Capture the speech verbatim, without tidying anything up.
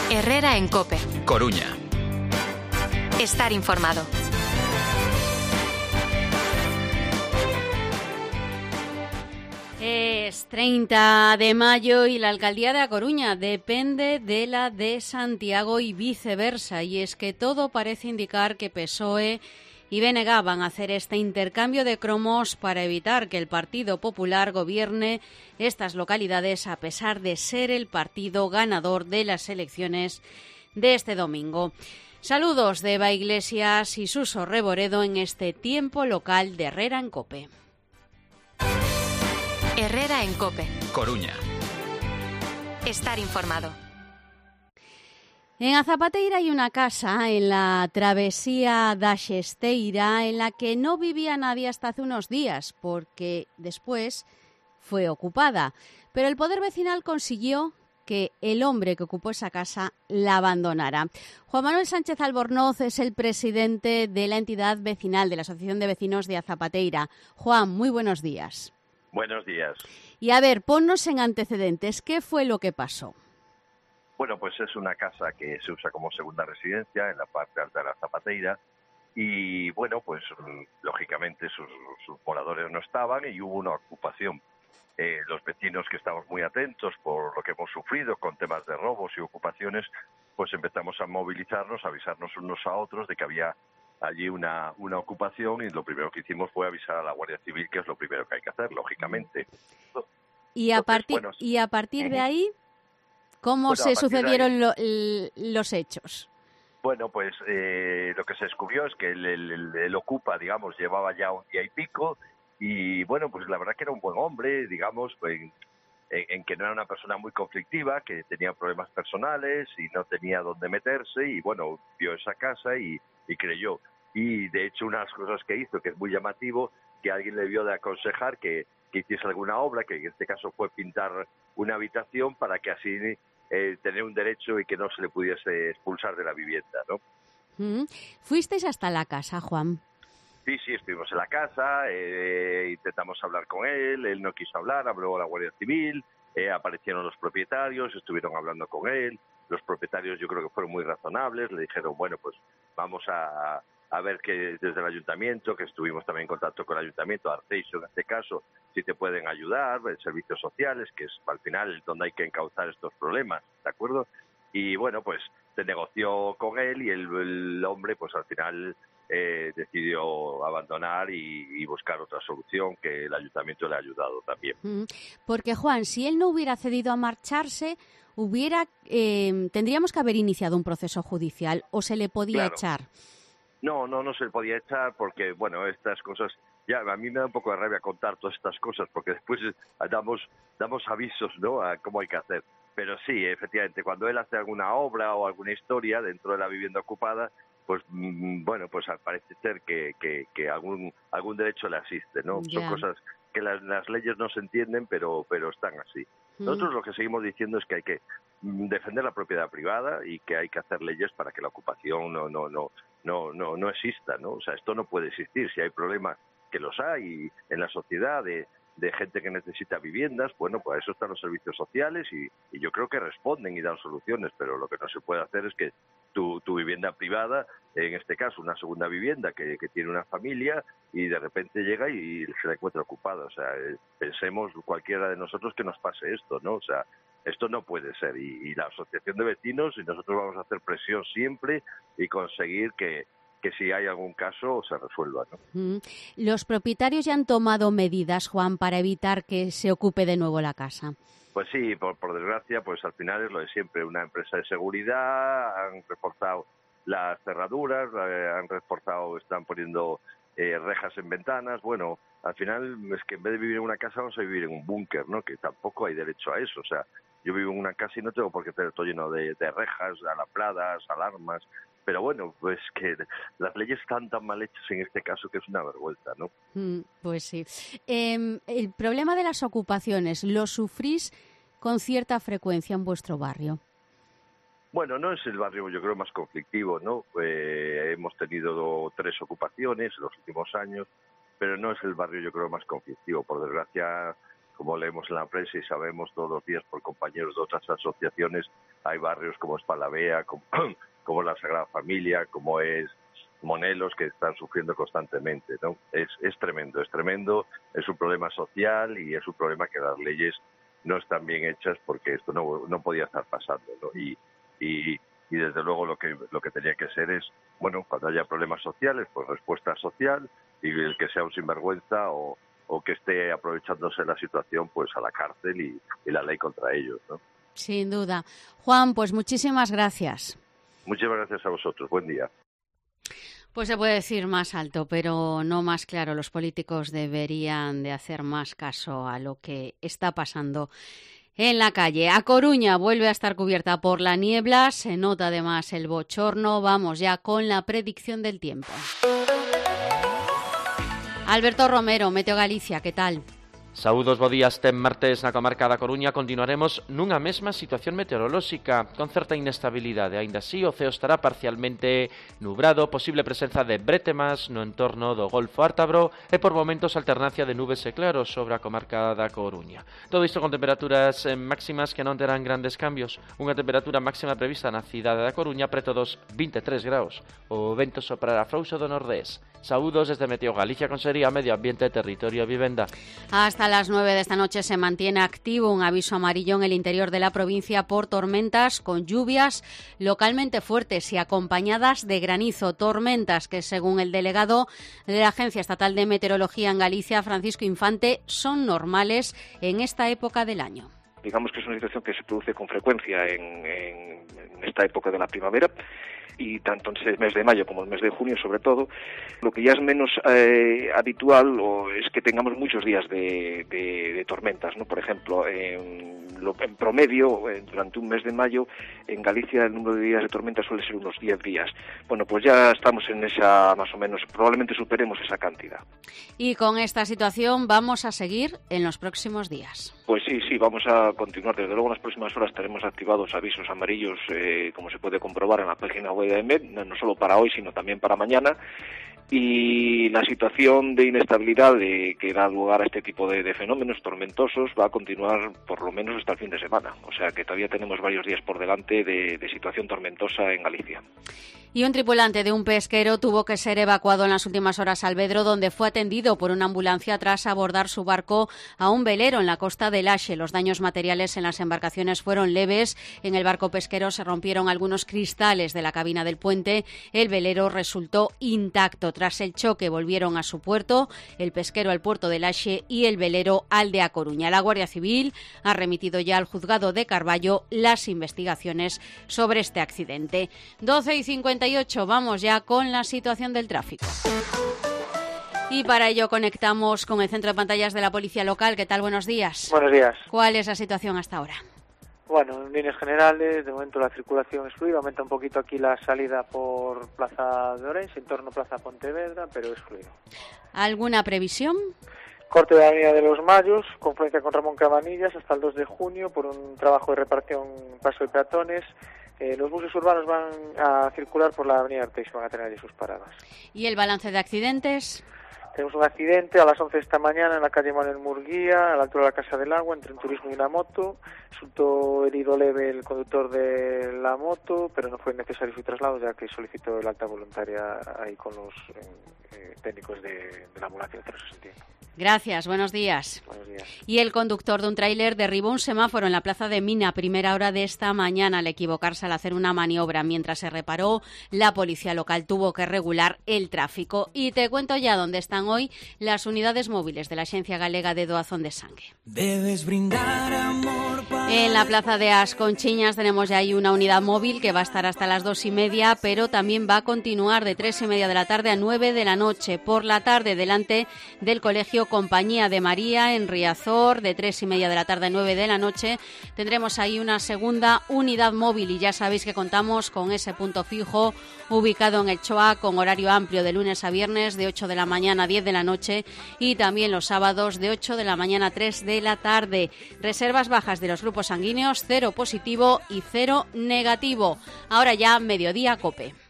Herrera en COPE. Coruña. Estar informado. Es treinta de mayo y la alcaldía de A Coruña depende de la de Santiago y viceversa. Y es que todo parece indicar que P S O E y B N G van a hacer este intercambio de cromos para evitar que el Partido Popular gobierne estas localidades, a pesar de ser el partido ganador de las elecciones de este domingo. Saludos de Eva Iglesias y Suso Reboredo en este tiempo local de Herrera en COPE. Herrera en COPE. Coruña. Estar informado. En A Zapateira hay una casa en la travesía da Xesteira en la que no vivía nadie hasta hace unos días, porque después fue ocupada. Pero el Poder Vecinal consiguió que el hombre que ocupó esa casa la abandonara. Juan Manuel Sánchez Albornoz es el presidente de la entidad vecinal de la Asociación de Vecinos de A Zapateira. Juan, muy buenos días. Buenos días. Y a ver, ponnos en antecedentes, ¿qué fue lo que pasó? Bueno, pues es una casa que se usa como segunda residencia en la parte alta de la Zapateira y, bueno, pues lógicamente sus, sus moradores no estaban y hubo una ocupación. Eh, los vecinos, que estamos muy atentos por lo que hemos sufrido con temas de robos y ocupaciones, pues empezamos a movilizarnos, a avisarnos unos a otros de que había allí una, una ocupación y lo primero que hicimos fue avisar a la Guardia Civil, que es lo primero que hay que hacer, lógicamente. Y a, Entonces, partir, bueno, y a partir de ahí, ¿cómo bueno, se sucedieron ahí, lo, l, los hechos? Bueno, pues eh, lo que se descubrió es que el, el, el, el Ocupa, digamos, llevaba ya un día y pico y, bueno, pues la verdad que era un buen hombre, digamos, pues, en, en que no era una persona muy conflictiva, que tenía problemas personales y no tenía dónde meterse y, bueno, vio esa casa y, y creyó. Y, de hecho, unas cosas que hizo, que es muy llamativo, que alguien le vio de aconsejar que, que hiciese alguna obra, que en este caso fue pintar una habitación para que así eh, tener un derecho y que no se le pudiese expulsar de la vivienda, ¿no? ¿Mm? ¿Fuisteis hasta la casa, Juan? Sí, sí, estuvimos en la casa, eh, intentamos hablar con él, él no quiso hablar, habló a la Guardia Civil, eh, aparecieron los propietarios, estuvieron hablando con él, los propietarios yo creo que fueron muy razonables, le dijeron, bueno, pues vamos a, a ver que desde el ayuntamiento, que estuvimos también en contacto con el ayuntamiento, Arteixo en este caso, si te pueden ayudar, servicios sociales, que es al final donde hay que encauzar estos problemas, ¿de acuerdo? Y bueno, pues se negoció con él y el, el hombre pues al final eh, decidió abandonar y, y buscar otra solución, que el ayuntamiento le ha ayudado también. Porque, Juan, si él no hubiera cedido a marcharse, hubiera eh, tendríamos que haber iniciado un proceso judicial o se le podía Claro. echar. No, no, no se le podía echar porque, bueno, estas cosas, ya a mí me da un poco de rabia contar todas estas cosas porque después damos, damos avisos, ¿no?, a cómo hay que hacer. Pero sí, efectivamente, cuando él hace alguna obra o alguna historia dentro de la vivienda ocupada, pues, mmm, bueno, pues parece ser que, que, que algún, algún derecho le asiste, ¿no? Ya. Son cosas que las, las leyes no se entienden, pero, pero están así. Nosotros lo que seguimos diciendo es que hay que defender la propiedad privada y que hay que hacer leyes para que la ocupación no no no no no no exista, ¿no? O sea, esto no puede existir. Si hay problemas, que los hay en la sociedad de, de gente que necesita viviendas, bueno, pues eso están los servicios sociales y, y yo creo que responden y dan soluciones, pero lo que no se puede hacer es que tu, tu vivienda privada, en este caso una segunda vivienda que, que tiene una familia y de repente llega y se la encuentra ocupada. O sea, eh, pensemos cualquiera de nosotros que nos pase esto, ¿no? O sea, esto no puede ser y, y la asociación de vecinos y nosotros vamos a hacer presión siempre y conseguir que, que si hay algún caso se resuelva, ¿no? Los propietarios ya han tomado medidas, Juan, para evitar que se ocupe de nuevo la casa. Pues sí, por, por desgracia, pues al final es lo de siempre. Una empresa de seguridad, han reforzado las cerraduras, eh, han reforzado, están poniendo eh, rejas en ventanas. Bueno, al final es que en vez de vivir en una casa vamos a vivir en un búnker, ¿no? Que tampoco hay derecho a eso. O sea, yo vivo en una casa y no tengo por qué tener todo lleno de, de rejas, alambradas, alarmas. Pero bueno, pues que las leyes están tan mal hechas en este caso que es una vergüenza, ¿no? Mm, pues sí. Eh, el problema de las ocupaciones, ¿lo sufrís con cierta frecuencia en vuestro barrio? Bueno, no es el barrio, yo creo, más conflictivo, ¿no? Eh, hemos tenido tres ocupaciones en los últimos años, pero no es el barrio, yo creo, más conflictivo. Por desgracia, como leemos en la prensa y sabemos todos los días por compañeros de otras asociaciones, hay barrios como es Palavea, como, como la Sagrada Familia, como es Monelos, que están sufriendo constantemente, ¿no? Es, es tremendo, es tremendo, es un problema social y es un problema que las leyes no están bien hechas porque esto no, no podía estar pasando, ¿no? Y, y, y desde luego lo que, lo que tenía que ser es, bueno, cuando haya problemas sociales, pues respuesta social, y el que sea un sinvergüenza o, o que esté aprovechándose de la situación, pues a la cárcel y, y la ley contra ellos, ¿no? Sin duda. Juan, pues muchísimas gracias. Muchas gracias a vosotros. Buen día. Pues se puede decir más alto, pero no más claro. Los políticos deberían de hacer más caso a lo que está pasando en la calle. A Coruña vuelve a estar cubierta por la niebla, se nota además el bochorno. Vamos ya con la predicción del tiempo. Alberto Romero, Meteo Galicia, ¿qué tal? Saúdos, bo día. Este martes na comarca da Coruña continuaremos nunha mesma situación meteorolóxica con certa inestabilidade. Aínda así, o ceo estará parcialmente nubrado, posible presenza de brétemas no entorno do Golfo Ártabro e por momentos alternancia de nubes e claros sobre a comarca da Coruña. Todo isto con temperaturas máximas que non terán grandes cambios. Unha temperatura máxima prevista na cidade da Coruña preto dos vinte e tres graus. O vento soprará frouxo do nordés. Saúdos desde Meteo Galicia, Consellería Medio Ambiente, Territorio e Vivenda. Hasta las nueve de esta noche se mantiene activo un aviso amarillo en el interior de la provincia por tormentas con lluvias localmente fuertes y acompañadas de granizo. Tormentas que, según el delegado de la Agencia Estatal de Meteorología en Galicia, Francisco Infante, son normales en esta época del año. Digamos que es una situación que se produce con frecuencia en, en, en esta época de la primavera, y tanto en el mes de mayo como el mes de junio sobre todo. Lo que ya es menos eh, habitual o es que tengamos muchos días de, de, de tormentas, ¿no? Por ejemplo, en, lo, en promedio, eh, durante un mes de mayo, en Galicia el número de días de tormenta suele ser unos diez días. Bueno, pues ya estamos en esa, más o menos, probablemente superemos esa cantidad. Y con esta situación vamos a seguir en los próximos días. Pues sí, sí, vamos a continuar. Desde luego en las próximas horas tenemos activados avisos amarillos, eh, como se puede comprobar en la página web de E M E D, no solo para hoy, sino también para mañana. Y la situación de inestabilidad de, que da lugar a este tipo de, de fenómenos tormentosos va a continuar por lo menos hasta el fin de semana. O sea que todavía tenemos varios días por delante de, de situación tormentosa en Galicia. Y un tripulante de un pesquero tuvo que ser evacuado en las últimas horas a Alvedro, donde fue atendido por una ambulancia tras abordar su barco a un velero en la costa de Laxe. Los daños materiales en las embarcaciones fueron leves. En el barco pesquero se rompieron algunos cristales de la cabina del puente. El velero resultó intacto. Tras el choque volvieron a su puerto, el pesquero al puerto de Laxe y el velero al de A Coruña. La Guardia Civil ha remitido ya al juzgado de Carballo las investigaciones sobre este accidente. doce y cincuenta y ocho, vamos ya con la situación del tráfico. Y para ello conectamos con el centro de pantallas de la Policía Local. ¿Qué tal? Buenos días. Buenos días. ¿Cuál es la situación hasta ahora? Bueno, en líneas generales, de momento la circulación es fluida, aumenta un poquito aquí la salida por Plaza de Orense, en torno a Plaza Pontevedra, pero es fluido. ¿Alguna previsión? Corte de la Avenida de los Mayos, confluencia con Ramón Cabanillas hasta el dos de junio por un trabajo de reparación paso de peatones. Eh, los buses urbanos van a circular por la Avenida Arteix, van a tener allí sus paradas. ¿Y el balance de accidentes? Tenemos un accidente a las once de esta mañana en la calle Manuel Murguía, a la altura de la Casa del Agua, entre un turismo y una moto. Resultó herido leve el conductor de la moto, pero no fue necesario su traslado, ya que solicitó el alta voluntaria ahí con los eh, técnicos de, de la ambulancia de trescientos sesenta. Gracias, buenos días. Buenos días. Y el conductor de un tráiler derribó un semáforo en la plaza de Mina a primera hora de esta mañana al equivocarse al hacer una maniobra. Mientras se reparó, la policía local tuvo que regular el tráfico. Y te cuento ya dónde están hoy las unidades móviles de la Axencia Galega de Doazón de Sangue. Debes brindar amor para... En la plaza de As Conchiñas tenemos ya ahí una unidad móvil que va a estar hasta las dos y media, pero también va a continuar de tres y media de la tarde a nueve de la noche. Por la tarde, delante del Colegio Compañía de María en Riazor, de tres y media de la tarde a nueve de la noche, tendremos ahí una segunda unidad móvil y ya sabéis que contamos con ese punto fijo ubicado en el Choa con horario amplio de lunes a viernes de ocho de la mañana a diez de la noche y también los sábados de ocho de la mañana a tres de la tarde. Reservas bajas de los grupos sanguíneos, cero positivo y cero negativo. Ahora ya Mediodía COPE.